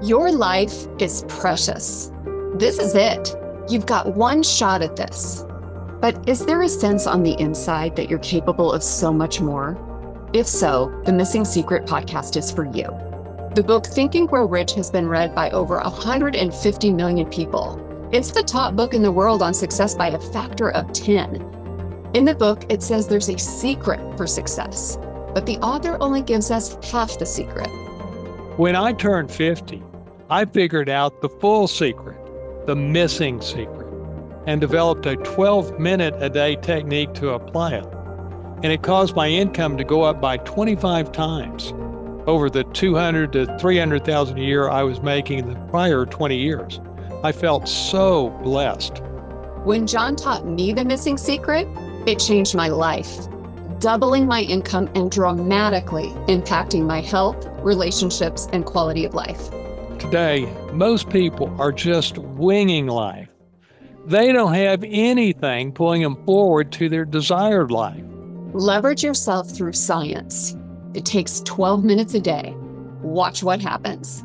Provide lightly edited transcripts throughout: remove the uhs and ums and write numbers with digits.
Your life is precious. This is it. You've got one shot at this. But is there a sense on the inside that you're capable of so much more? If so, the Missing Secret podcast is for you. The book Think and Grow Rich has been read by over 150 million people. It's the top book in the world on success by a factor of 10. In the book, it says there's a secret for success, but the author only gives us half the secret. When I turned 50, I figured out the full secret, the missing secret, and developed a 12-minute-a-day technique to apply it. And it caused my income to go up by 25 times over the $200,000 to $300,000 a year I was making in the prior 20 years. I felt so blessed. When John taught me the missing secret, it changed my life, doubling my income and dramatically impacting my health, relationships, and quality of life. Today, most people are just winging life. They don't have anything pulling them forward to their desired life. Leverage yourself through science. It takes 12 minutes a day. Watch what happens.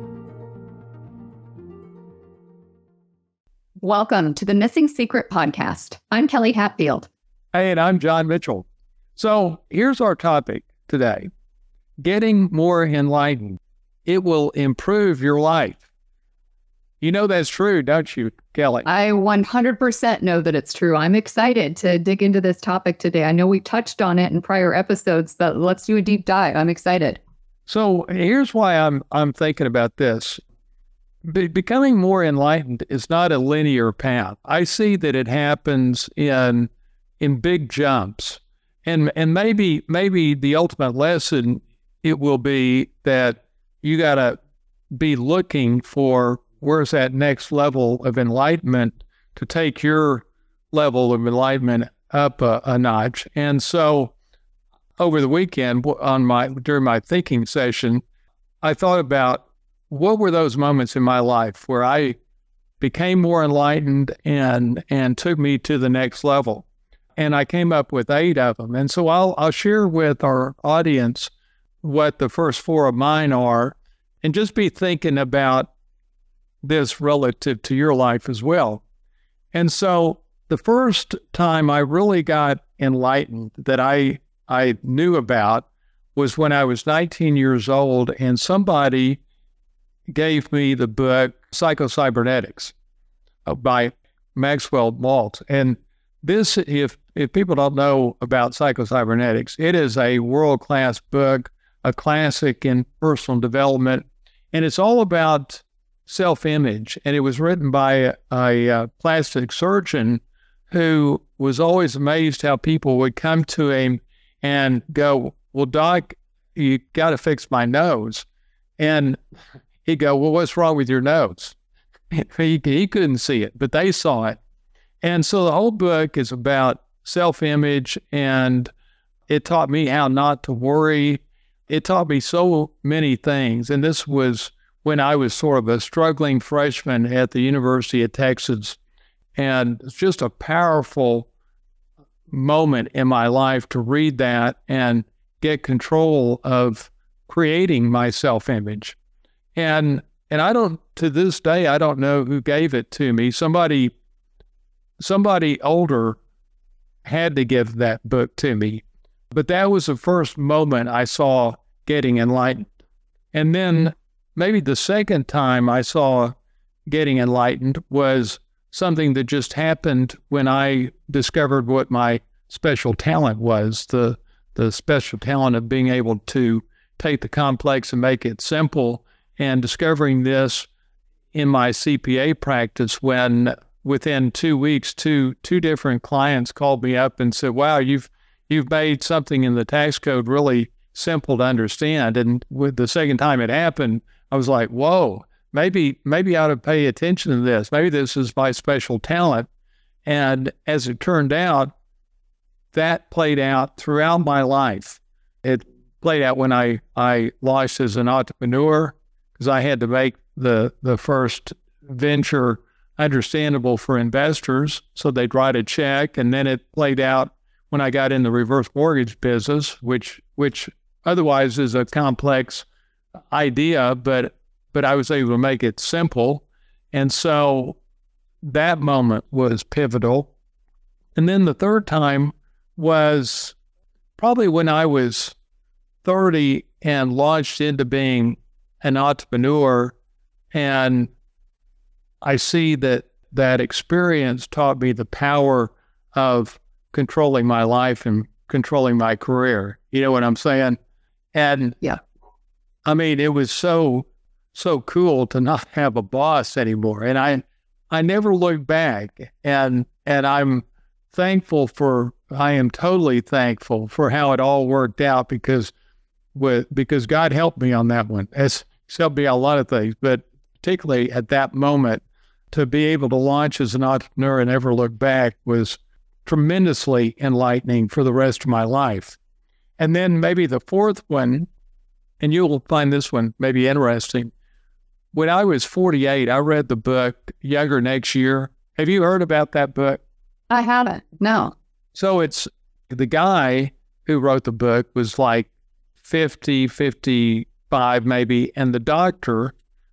Welcome to the Missing Secret podcast. I'm Kelly Hatfield. Hey, and I'm John Mitchell. So here's our topic today. Getting more enlightened. It will improve your life. You know that's true, don't you, Kelly? I 100% know that it's true. I'm excited to dig into this topic today. I know we touched on it in prior episodes, but let's do a deep dive. I'm excited. So here's why I'm thinking about this. Becoming more enlightened is not a linear path. I see that it happens in big jumps. And maybe the ultimate lesson, it will be that you got to be looking for where's that next level of enlightenment to take your level of enlightenment up a notch. And so over the weekend during my thinking session, I thought about what were those moments in my life where I became more enlightened and took me to the next level. And I came up with 8 of them. And so I'll share with our audience what the first 4 of mine are, and just be thinking about this relative to your life as well. And so the first time I really got enlightened that I knew about was when I was 19 years old, and somebody gave me the book Psycho-Cybernetics by Maxwell Maltz. And this, if people don't know about Psycho-Cybernetics, it is a world-class book, a classic in personal development, and it's all about self-image. And it was written by a plastic surgeon who was always amazed how people would come to him and go, "Well, doc, you got to fix my nose." And he'd go, "Well, what's wrong with your nose?" He couldn't see it, but they saw it. And so the whole book is about self-image, and it taught me how not to worry. It taught me so many things. And this was when I was sort of a struggling freshman at the University of Texas. And it's just a powerful moment in my life to read that and get control of creating my self-image. And I don't, to this day, I don't know who gave it to me. Somebody older had to give that book to me. But that was the first moment I saw getting enlightened. And then maybe the second time I saw getting enlightened was something that just happened when I discovered what my special talent was, the special talent of being able to take the complex and make it simple, and discovering this in my CPA practice when within 2 weeks, two different clients called me up and said, "Wow, you've made something in the tax code really simple to understand." And with the second time it happened, I was like, whoa, maybe I ought to pay attention to this. Maybe this is my special talent. And as it turned out, that played out throughout my life. It played out when I launched as an entrepreneur, because I had to make the first venture understandable for investors so they'd write a check. And then it played out when I got in the reverse mortgage business, which otherwise is a complex idea, but but I was able to make it simple. And so that moment was pivotal. And then the third time was probably when I was 30 and launched into being an entrepreneur. And I see that that experience taught me the power of controlling my life and controlling my career. You know what I'm saying? And Yeah. I mean, it was so cool to not have a boss anymore. And I never looked back. And I am totally thankful for how it all worked out because God helped me on that one. It's helped me on a lot of things, but particularly at that moment, to be able to launch as an entrepreneur and never look back was tremendously enlightening for the rest of my life. And then maybe the fourth one, and you'll find this one maybe interesting. When I was 48, I read the book Younger Next Year. Have you heard about that book? I haven't. No. So it's the guy who wrote the book was like 50, 55 maybe, and the doctor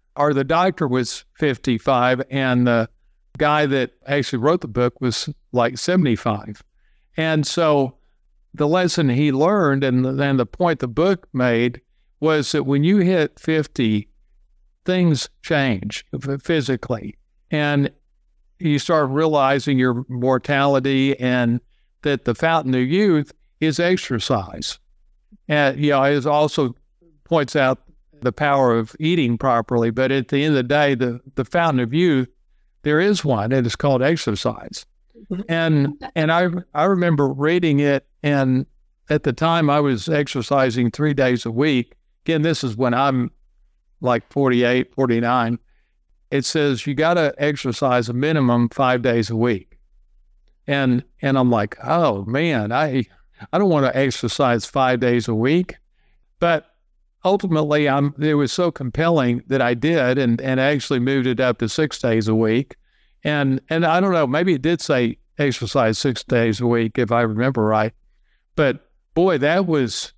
was 55, and the guy that actually wrote the book was like 75. And so the lesson he learned and the point the book made was that when you hit 50, things change physically, and you start realizing your mortality and that the fountain of youth is exercise. And, it also points out the power of eating properly. But at the end of the day, the fountain of youth, there is one, and it's called exercise. And I remember reading it, and at the time I was exercising 3 days a week. Again, this is when I'm like 48, 49. It says you got to exercise a minimum 5 days a week. And I'm like, oh man, I don't want to exercise 5 days a week. But ultimately, it was so compelling that I did, and actually moved it up to 6 days a week. And I don't know, maybe it did say exercise 6 days a week if I remember right. But boy, that was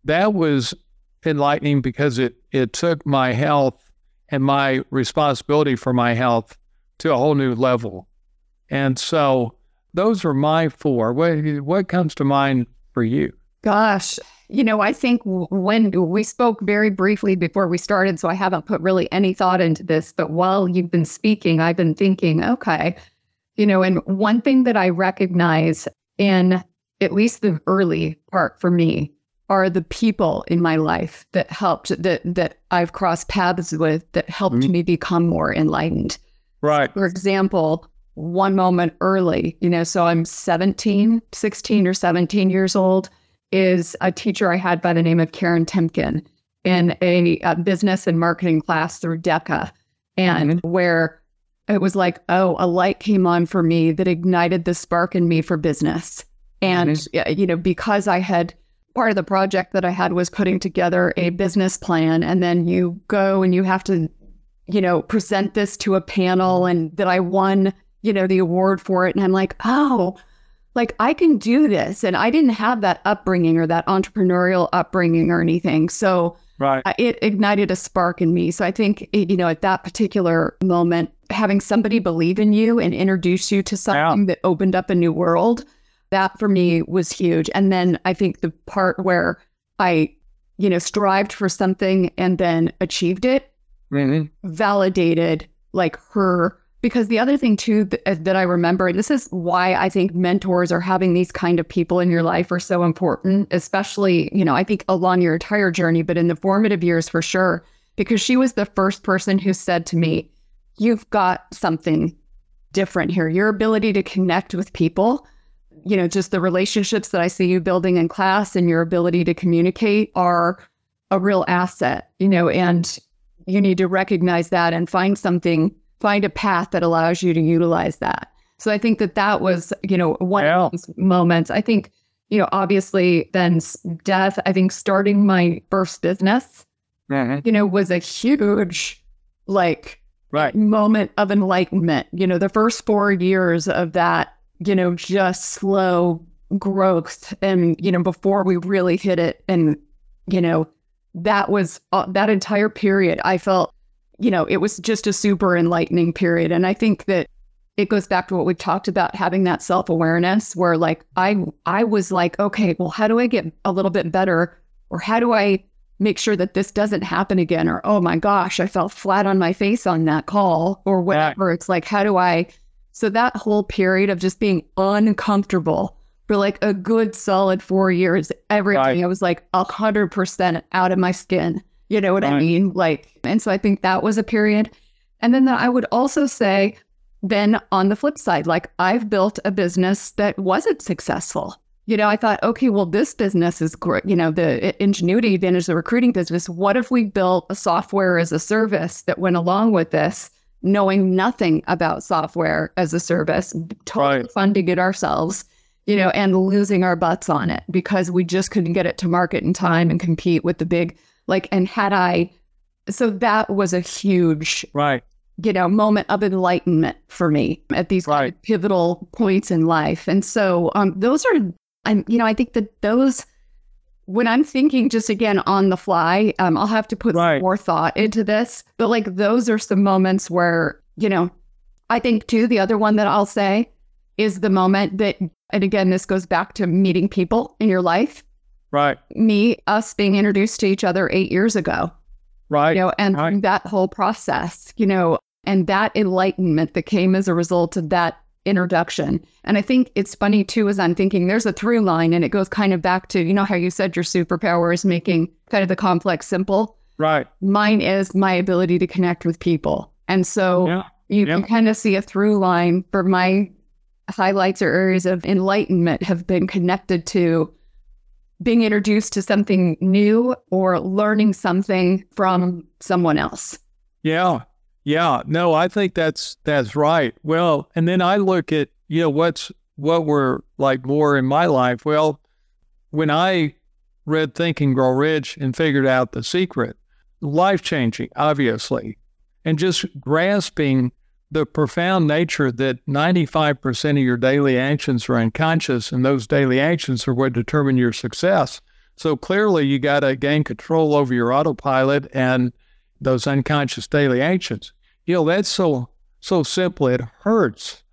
enlightening because it took my health and my responsibility for my health to a whole new level. And so those are my four. What comes to mind for you? Gosh, I think when we spoke very briefly before we started, so I haven't put really any thought into this, but while you've been speaking, I've been thinking, okay, and one thing that I recognize in at least the early part for me are the people in my life that helped, that I've crossed paths with, that helped me become more enlightened. Right. For example, one moment early, so I'm 16 or 17 years old, is a teacher I had by the name of Karen Temkin in a business and marketing class through DECA, and where it was like, oh, a light came on for me that ignited the spark in me for business. And, because I had, part of the project that I had was putting together a business plan, and then you go and you have to, present this to a panel, and that I won, the award for it. And I'm like, oh, like I can do this. And I didn't have that upbringing or that entrepreneurial upbringing or anything. So it ignited a spark in me. So I think, at that particular moment, having somebody believe in you and introduce you to something that opened up a new world, that for me was huge. And then I think the part where I, strived for something and then achieved it, validated like her. Because the other thing too that I remember, and this is why I think mentors or having these kind of people in your life are so important, especially, I think along your entire journey, but in the formative years for sure, because she was the first person who said to me, you've got something different here. Your ability to connect with people, just the relationships that I see you building in class and your ability to communicate are a real asset, and you need to recognize that and find a path that allows you to utilize that. So I think that was, one of those moments. I think, obviously then death, I think starting my first business, was a huge, moment of enlightenment. The first 4 years of that, just slow growth. And, before we really hit it. And, that was that entire period, I felt, it was just a super enlightening period. And I think that it goes back to what we've talked about, having that self-awareness where like, I was like, okay, well, how do I get a little bit better? Or how do I make sure that this doesn't happen again? Or, oh my gosh, I fell flat on my face on that call or whatever. It's like, so that whole period of just being uncomfortable for like a good solid 4 years, everything, I was like 100% out of my skin. You know what I mean? Like, and so I think that was a period. And then I would also say, then on the flip side, like I've built a business that wasn't successful. I thought, okay, well, this business is great. The Ingenuity Advantage, the recruiting business. What if we built a software as a service that went along with this, knowing nothing about software as a service, totally funding it ourselves, and losing our butts on it because we just couldn't get it to market in time and compete with the big, so that was a huge, moment of enlightenment for me at these kind of pivotal points in life. And so those are, I think that those, when I'm thinking just again on the fly, I'll have to put some more thought into this, but like those are some moments where, I think too, the other one that I'll say is the moment that, and again, this goes back to meeting people in your life. Us being introduced to each other 8 years ago. And that whole process, and that enlightenment that came as a result of that introduction. And I think it's funny too, as I'm thinking, there's a through line and it goes kind of back to, how you said your superpower is making kind of the complex simple. Mine is my ability to connect with people. And so you can kind of see a through line for my highlights or areas of enlightenment have been connected to being introduced to something new or learning something from someone else. No, I think that's right. Well, and then I look at, what were like more in my life. Well, when I read Think and Grow Rich and figured out the secret, life-changing, obviously, and just grasping the profound nature that 95% of your daily actions are unconscious, and those daily actions are what determine your success. So clearly you got to gain control over your autopilot and those unconscious daily actions. That's so simple, it hurts.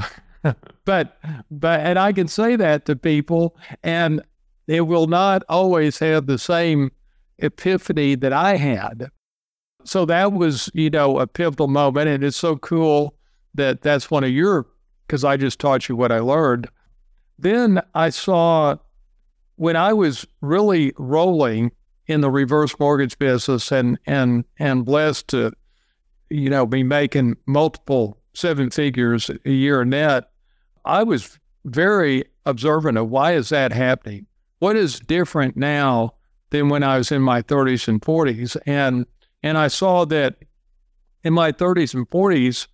But and I can say that to people, and it will not always have the same epiphany that I had. So that was, a pivotal moment, and it's so cool that that's one of because I just taught you what I learned. Then I saw, when I was really rolling in the reverse mortgage business and blessed to, be making multiple 7 figures a year net, I was very observant of why is that happening? What is different now than when I was in my 30s and 40s? And I saw that in my 30s and 40s,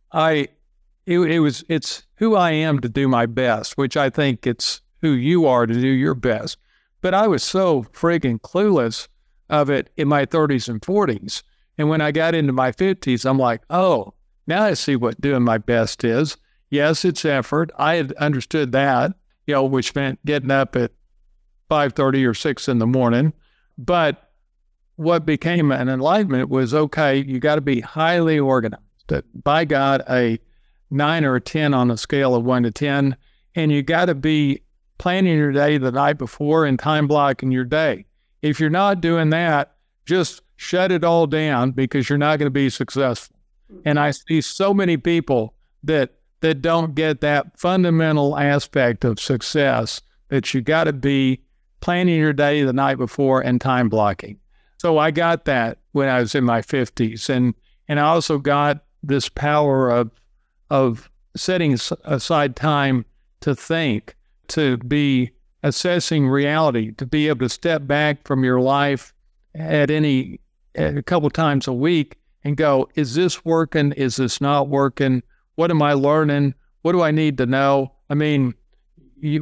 it's who I am to do my best, which I think it's who you are to do your best. But I was so friggin' clueless of it in my 30s and 40s. And when I got into my 50s, I'm like, oh, now I see what doing my best is. Yes, it's effort. I had understood that, which meant getting up at 5:30 or 6 in the morning. But what became an enlightenment was, okay, you got to be highly organized. By God, a 9 or a 10 on a scale of 1 to 10. And you got to be planning your day the night before and time blocking your day. If you're not doing that, just shut it all down because you're not going to be successful. And I see so many people that don't get that fundamental aspect of success, that you got to be planning your day the night before and time blocking. So I got that when I was in my 50s. And I also got this power of setting aside time to think, to be assessing reality, to be able to step back from your life at a couple times a week and go, is this working? Is this not working? What am I learning? What do I need to know? I mean, you're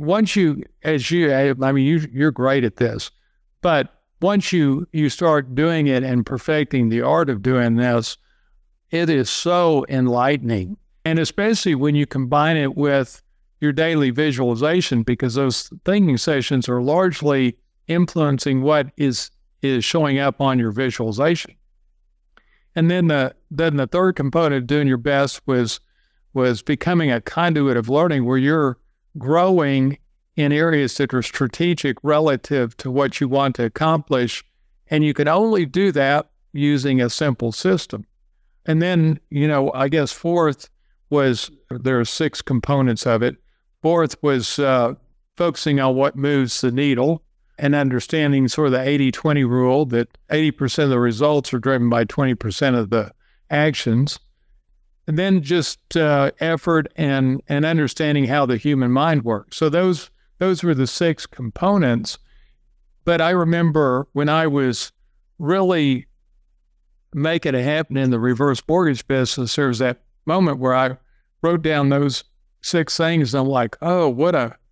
great at this, but once you start doing it and perfecting the art of doing this, it is so enlightening. And especially when you combine it with your daily visualization, because those thinking sessions are largely influencing what is showing up on your visualization. And then the third component of doing your best was becoming a conduit of learning where you're growing in areas that are strategic relative to what you want to accomplish. And you can only do that using a simple system. And then, I guess fourth was, there are 6 components of it. Fourth was focusing on what moves the needle and understanding sort of the 80-20 rule, that 80% of the results are driven by 20% of the actions. And then just effort and understanding how the human mind works. So those were the 6 components. But I remember when I was really making it happen in the reverse mortgage business, there was that moment where I wrote down those 6 things, and I'm like, oh, what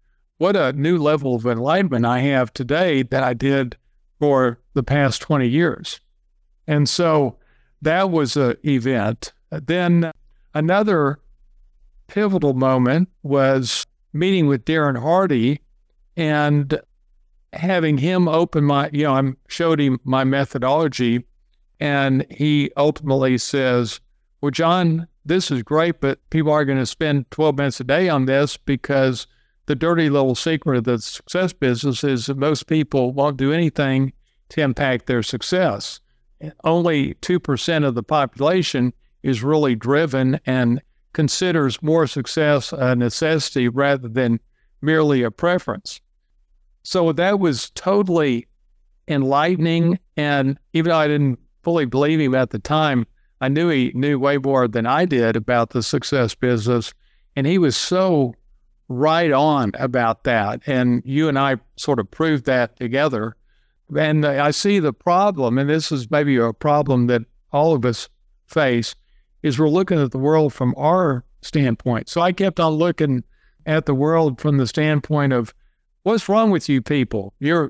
a new level of enlightenment I have today that I did for the past 20 years. And so that was an event. Then another pivotal moment was meeting with Darren Hardy and having him open I showed him my methodology, and he ultimately says, well, John, this is great, but people are going to spend 12 minutes a day on this, because the dirty little secret of the success business is that most people won't do anything to impact their success. Only 2% of the population is really driven and considers more success a necessity rather than merely a preference. So that was totally enlightening. And even though I didn't fully believe him at the time, I knew he knew way more than I did about the success business. And he was so right on about that. And you and I sort of proved that together. And I see the problem, and this is maybe a problem that all of us face, is we're looking at the world from our standpoint. So I kept on looking at the world from the standpoint of, what's wrong with you people?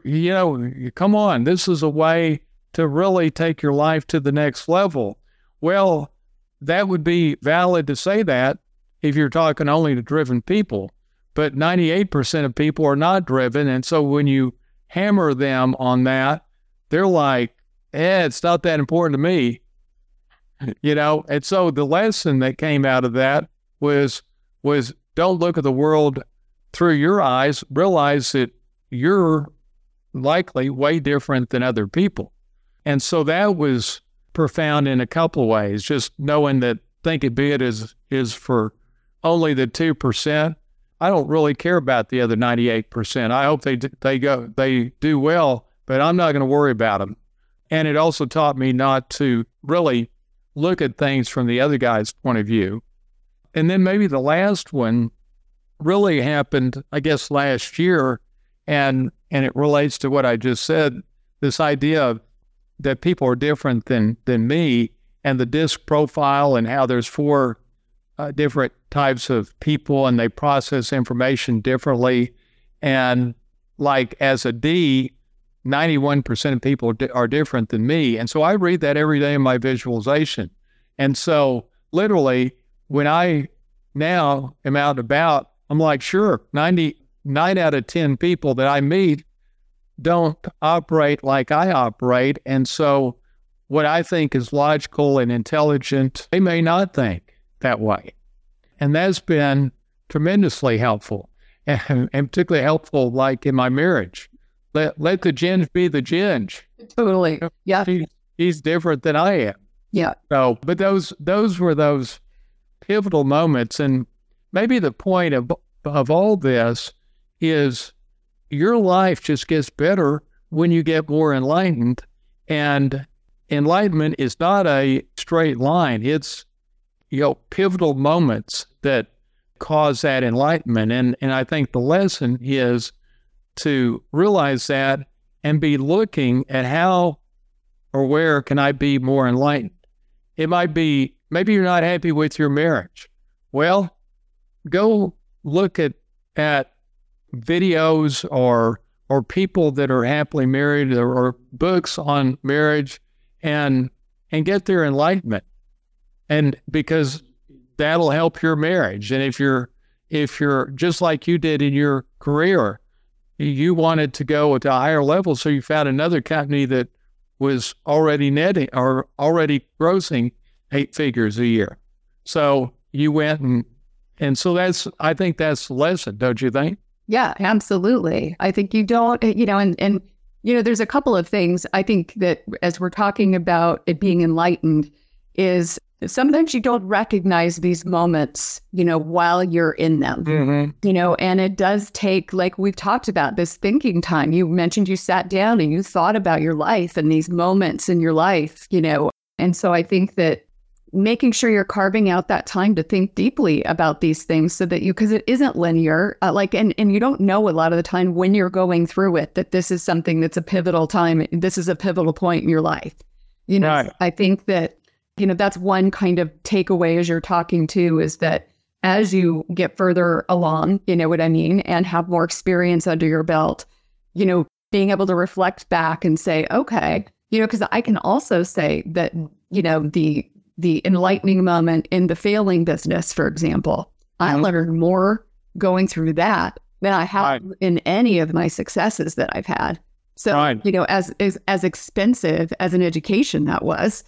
Come on, this is a way to really take your life to the next level. Well, that would be valid to say that if you're talking only to driven people, but 98% of people are not driven. And so when you hammer them on that, they're like, it's not that important to me, And so the lesson that came out of that was don't look at the world through your eyes, realize that you're likely way different than other people. And so that was profound in a couple of ways, just knowing that think it be it is for only the 2%. I don't really care about the other 98%. I hope they do well, but I'm not going to worry about them. And it also taught me not to really look at things from the other guy's point of view. And then maybe the last one really happened, I guess, last year, and it relates to what I just said, this idea that people are different than me, and the DISC profile, and how there's 4 different types of people, and they process information differently. And like as a D, 91% of people are different than me. And so I read that every day in my visualization. And so literally, when I now am out and about, I'm like, sure, 99 out of 10 people that I meet don't operate like I operate. And so what I think is logical and intelligent, they may not think that way. And that's been tremendously helpful, and particularly helpful like in my marriage. Let the ginge be the ginge. Totally. Yeah. He's different than I am. Yeah. So, but those were those pivotal moments. And maybe the point of all this is your life just gets better when you get more enlightened. And enlightenment is not a straight line. It's, pivotal moments that cause that enlightenment. And I think the lesson is to realize that and be looking at how or where can I be more enlightened. It might be, maybe you're not happy with your marriage. Well, go look at videos or people that are happily married, or books on marriage, and get their enlightenment. And because that'll help your marriage. And if you're just like you did in your career, you wanted to go to a higher level, so you found another company that was already netting or already grossing 8 figures a year. So you went and so I think that's the lesson, don't you think? Yeah, absolutely. I think you don't, and there's a couple of things I think that as we're talking about it being enlightened is sometimes you don't recognize these moments, while you're in them, and it does take, like we've talked about, this thinking time. You mentioned you sat down and you thought about your life and these moments in your life, and so I think that making sure you're carving out that time to think deeply about these things so that because it isn't linear, and you don't know a lot of the time when you're going through it, that this is something that's a pivotal time. This is a pivotal point in your life. Right. I think that, that's one kind of takeaway as you're talking to is that as you get further along, and have more experience under your belt, being able to reflect back and say, okay, because I can also say that, the enlightening moment in the failing business, for example, I learned more going through that than I have in any of my successes that I've had. So, as expensive as an education that was,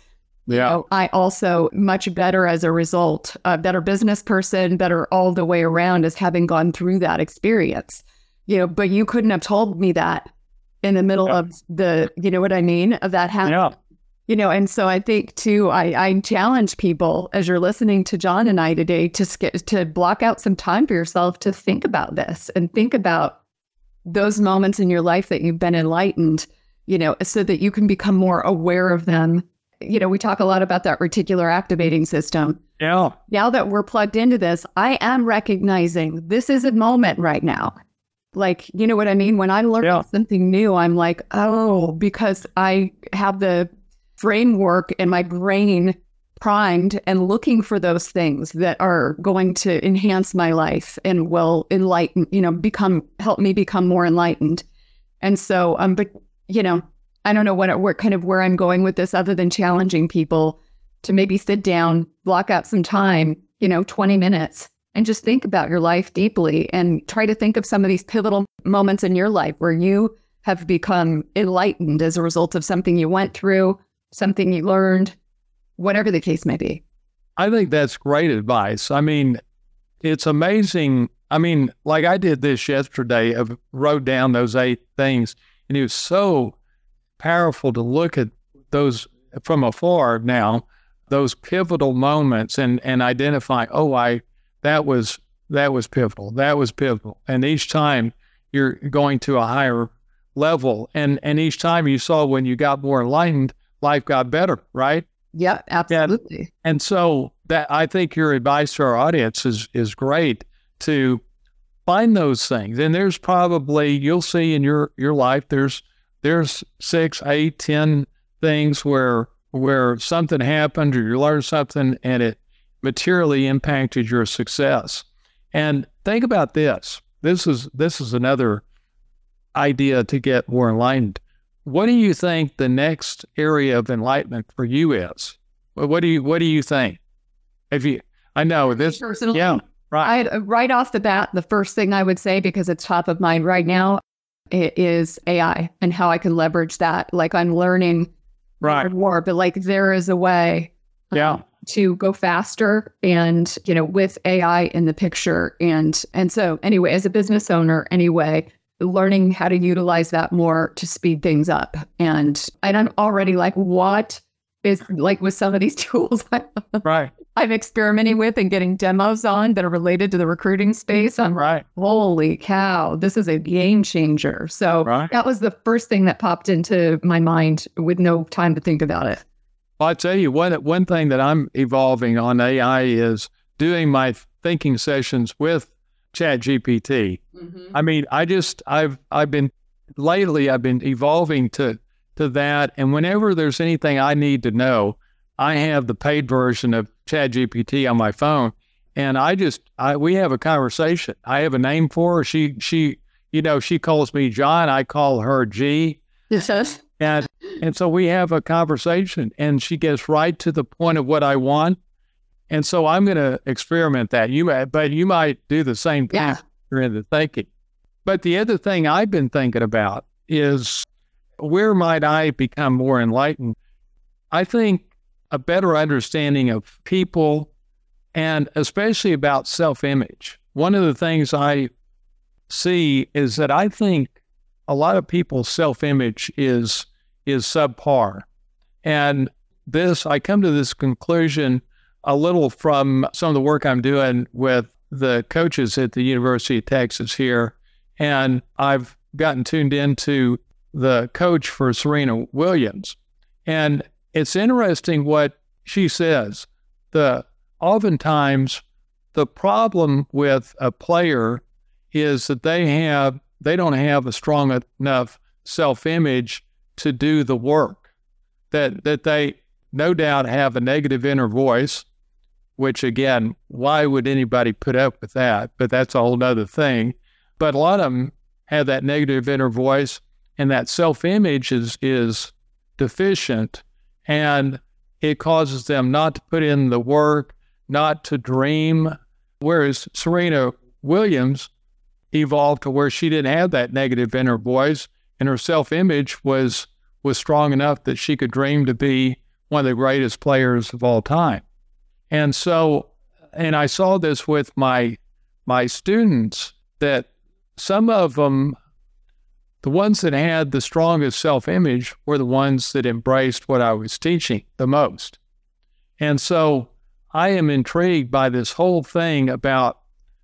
I also much better as a result, a better business person, better all the way around as having gone through that experience, but you couldn't have told me that in the middle of the, of that happening. And so I think too, I challenge people as you're listening to John and I today to block out some time for yourself to think about this and think about those moments in your life that you've been enlightened, so that you can become more aware of them. We talk a lot about that reticular activating system. Yeah. Now that we're plugged into this, I am recognizing this is a moment right now. Like, you know what I mean? When I learn something new, I'm like, oh, because I have the framework and my brain primed and looking for those things that are going to enhance my life and will enlighten, help me become more enlightened. And so, but I don't know where I'm going with this other than challenging people to maybe sit down, block out some time, 20 minutes and just think about your life deeply and try to think of some of these pivotal moments in your life where you have become enlightened as a result of something you went through, something you learned, whatever the case may be. I think that's great advice. I mean, it's amazing. I mean, like I did this yesterday, I wrote down those 8 things, and it was so powerful to look at those from afar now, those pivotal moments and identify, that was pivotal. That was pivotal. And each time you're going to a higher level. And each time you saw when you got more enlightened, life got better, right? Yeah, absolutely. And so that I think your advice to our audience is great to find those things. And there's probably, you'll see in your life, there's 6, 8, 10 things where something happened or you learned something and it materially impacted your success. And think about this. This is another idea to get more enlightened. What do you think the next area of enlightenment for you is? What do you think? I know this. Personally, yeah, right. Right off the bat, the first thing I would say, because it's top of mind right now, it is AI and how I can leverage that. Like I'm learning more and more, but like there is a way to go faster and, with AI in the picture. And so anyway, as a business owner, learning how to utilize that more to speed things up. And I'm already like, what is like with some of these tools I'm experimenting with and getting demos on that are related to the recruiting space. I'm like, holy cow, this is a game changer. So that was the first thing that popped into my mind with no time to think about it. Well, I tell you, one thing that I'm evolving on AI is doing my thinking sessions with ChatGPT. Mm-hmm. I mean, I've been evolving to that. And whenever there's anything I need to know, I have the paid version of ChatGPT on my phone, and we have a conversation. I have a name for her. She calls me John. I call her G. Yes. And so we have a conversation, and she gets right to the point of what I want. And so I'm going to experiment that. But you might do the same thing. You're in the thinking. But the other thing I've been thinking about is where might I become more enlightened? I think a better understanding of people and especially about self-image. One of the things I see is that I think a lot of people's self-image is subpar. And I come to this conclusion a little from some of the work I'm doing with the coaches at the University of Texas here. And I've gotten tuned into the coach for Serena Williams. And it's interesting what she says. Oftentimes, the problem with a player is that they don't have a strong enough self-image to do the work. That they no doubt have a negative inner voice, which again, why would anybody put up with that? But that's a whole other thing. But a lot of them have that negative inner voice, and that self-image is deficient, and it causes them not to put in the work, not to dream. Whereas Serena Williams evolved to where she didn't have that negative inner voice, and her self-image was strong enough that she could dream to be one of the greatest players of all time. And so, and I saw this with my students, that some of them, the ones that had the strongest self-image were the ones that embraced what I was teaching the most. And so I am intrigued by this whole thing about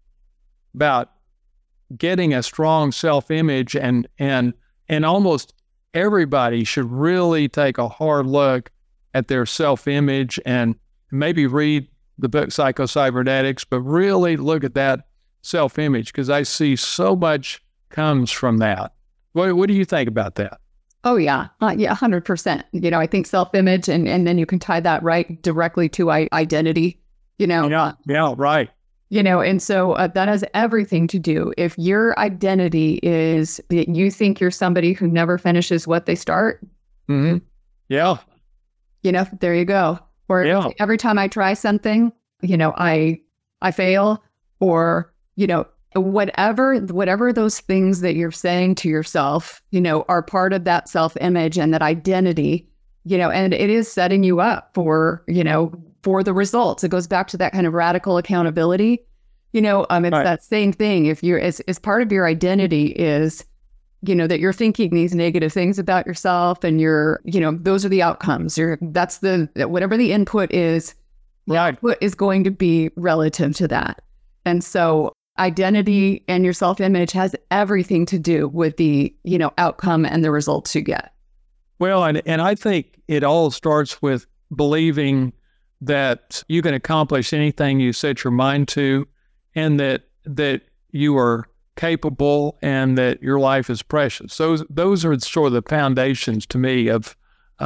getting a strong self-image, and almost everybody should really take a hard look at their self-image and maybe read the book Psycho-Cybernetics, but really look at that self-image, because I see so much comes from that. What do you think about that? Oh, yeah. Yeah, 100%. I think self-image, and then you can tie that right directly to identity, Yeah, right. And so that has everything to do. If your identity is that you think you're somebody who never finishes what they start. Mm-hmm. Yeah. There you go. Or every time I try something, I fail, or, whatever those things that you're saying to yourself, are part of that self-image and that identity, and it is setting you up for the results. It goes back to that kind of radical accountability. It's right. That same thing. If you're, as part of your identity is, that you're thinking these negative things about yourself, and those are the outcomes. Whatever the input is, the output is going to be relative to that. And so identity and your self-image has everything to do with the, outcome and the results you get. Well, and I think it all starts with believing that you can accomplish anything you set your mind to, and that you are capable, and that your life is precious. Those are sort of the foundations to me of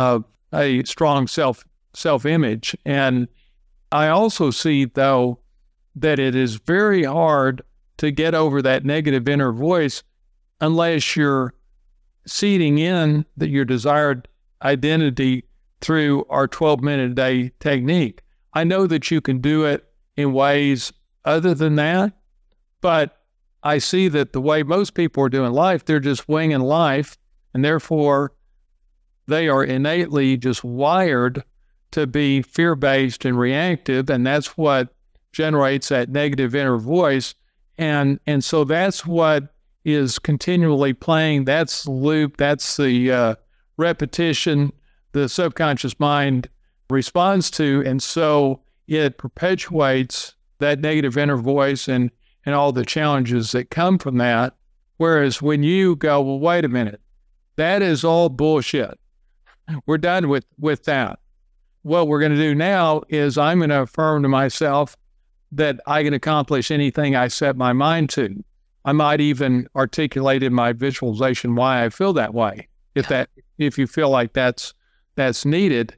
a strong self-image. And I also see, though, that it is very hard to get over that negative inner voice unless you're seeding in your desired identity through our 12-minute-a-day technique. I know that you can do it in ways other than that, but I see that the way most people are doing life, they're just winging life, and therefore they are innately just wired to be fear-based and reactive, and that's what generates that negative inner voice. And so that's what is continually playing. That's the loop. That's the repetition the subconscious mind responds to. And so it perpetuates that negative inner voice and all the challenges that come from that. Whereas when you go, well, wait a minute, that is all bullshit. We're done with that. What we're going to do now is I'm going to affirm to myself that I can accomplish anything I set my mind to. I might even articulate in my visualization why I feel that way, if you feel like that's needed.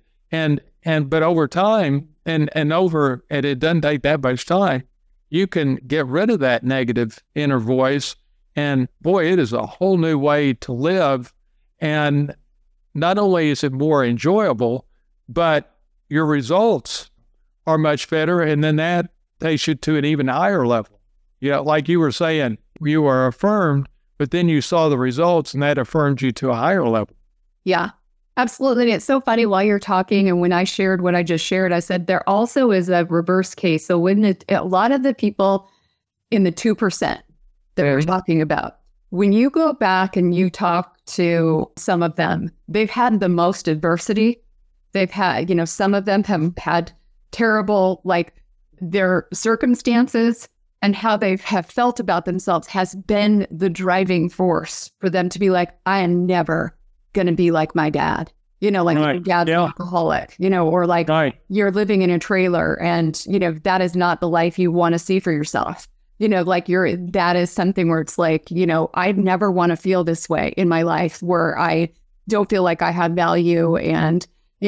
But over time, and it doesn't take that much time, you can get rid of that negative inner voice, and boy, it is a whole new way to live. And not only is it more enjoyable, but your results are much better, and then that takes you to an even higher level. Like you were saying, you were affirmed, but then you saw the results, and that affirmed you to a higher level. Yeah, absolutely. It's so funny while you're talking. And when I shared what I just shared, I said there also is a reverse case. So when a lot of the people in the 2% that we're talking about, when you go back and you talk to some of them, they've had the most adversity. They've had, some of them have had terrible, like their circumstances and how they have felt about themselves has been the driving force for them to be like, I am never going to be like my dad, like Right. your dad's an alcoholic, or like you're living in a trailer and, that is not the life you want to see for yourself. Like that is something where it's like, I never want to feel this way in my life where I don't feel like I have value. And,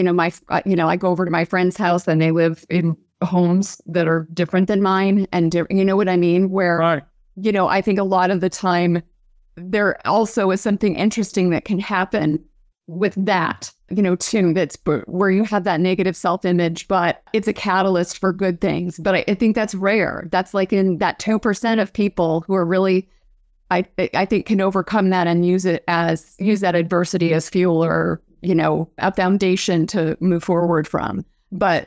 I go over to my friend's house and they live in homes that are different than mine. And you know what I mean? Where, I think a lot of the time there also is something interesting that can happen with that, too, that's where you have that negative self-image, but it's a catalyst for good things. But I think that's rare. That's like in that 2% of people who are really, I think can overcome that and use that adversity as fuel or, a foundation to move forward from. But,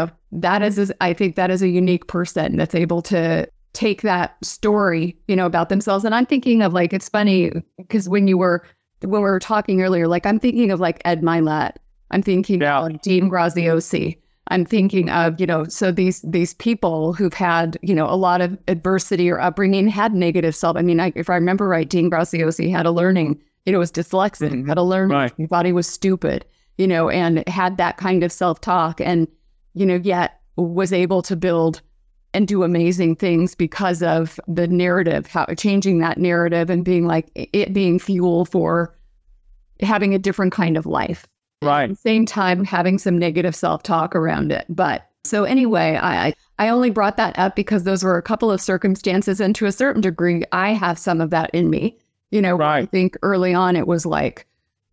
I think that is a unique person that's able to take that story, about themselves. And I'm thinking of like, it's funny because when we were talking earlier, like I'm thinking of like Ed Milet, I'm thinking of Dean Graziosi, I'm thinking of, so these people who've had, a lot of adversity or upbringing had negative self. I mean, if I remember right, Dean Graziosi had a learning, was dyslexic, had a learning, he thought he was stupid, and had that kind of self-talk and, yet was able to build and do amazing things because of the narrative, how changing that narrative and being like it being fuel for having a different kind of life. Right. At the same time, having some negative self-talk around it. But so anyway, I only brought that up because those were a couple of circumstances. And to a certain degree, I have some of that in me. I think early on it was like,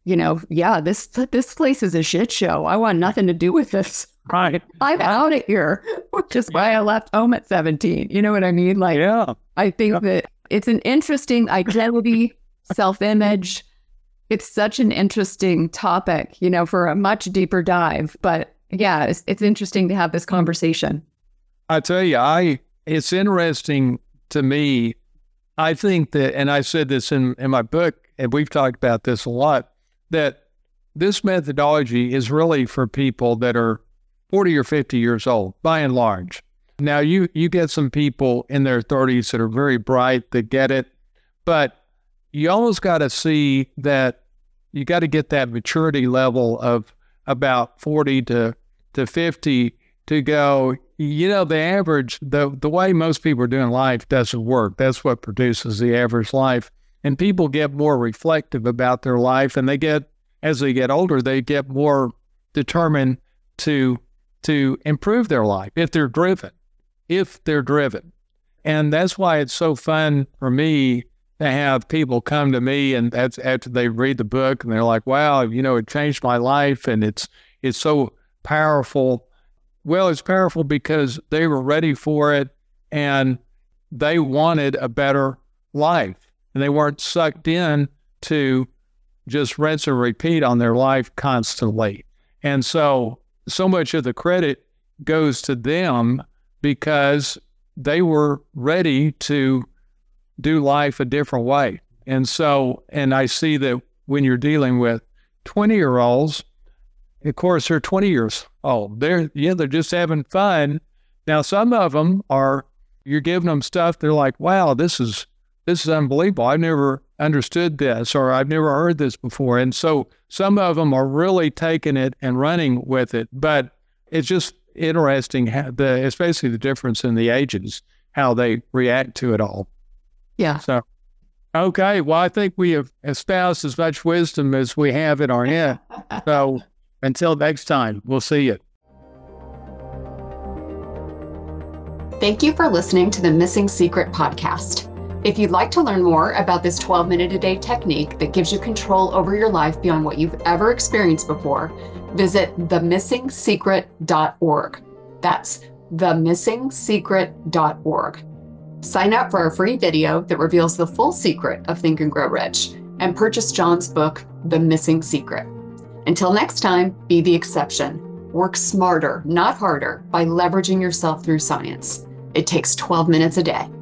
this place is a shit show. I want nothing to do with this. Right. I'm out of here, which is why I left home at 17. You know what I mean? Like, I think that it's an interesting identity, self-image. It's such an interesting topic, for a much deeper dive. But yeah, it's interesting to have this conversation. I tell you, it's interesting to me. I think that, and I said this in my book, and we've talked about this a lot, that this methodology is really for people that are 40 or 50 years old, by and large. Now, you get some people in their 30s that are very bright, that get it, but you almost got to see that you got to get that maturity level of about 40 to 50 to go, the average, the way most people are doing life doesn't work. That's what produces the average life. And people get more reflective about their life, and as they get older, they get more determined to improve their life if they're driven. And that's why it's so fun for me to have people come to me, and that's after they read the book and they're like, wow, it changed my life and it's so powerful. Well, it's powerful because they were ready for it and they wanted a better life and they weren't sucked in to just rinse and repeat on their life constantly. And so much of the credit goes to them because they were ready to do life a different way. And I see that when you're dealing with 20-year-olds, of course, they're 20 years old. They're just having fun. Now, some of them you're giving them stuff. They're like, wow, this is unbelievable. I've never understood this, or I've never heard this before. And so some of them are really taking it and running with it. But it's just interesting, especially the difference in the ages, how they react to it all. Yeah. So, okay. Well, I think we have espoused as much wisdom as we have in our head. So until next time, we'll see you. Thank you for listening to the Missing Secret podcast. If you'd like to learn more about this 12-minute-a-day technique that gives you control over your life beyond what you've ever experienced before, visit themissingsecret.org. That's themissingsecret.org. Sign up for our free video that reveals the full secret of Think and Grow Rich, and purchase John's book, The Missing Secret. Until next time, be the exception. Work smarter, not harder, by leveraging yourself through science. It takes 12 minutes a day.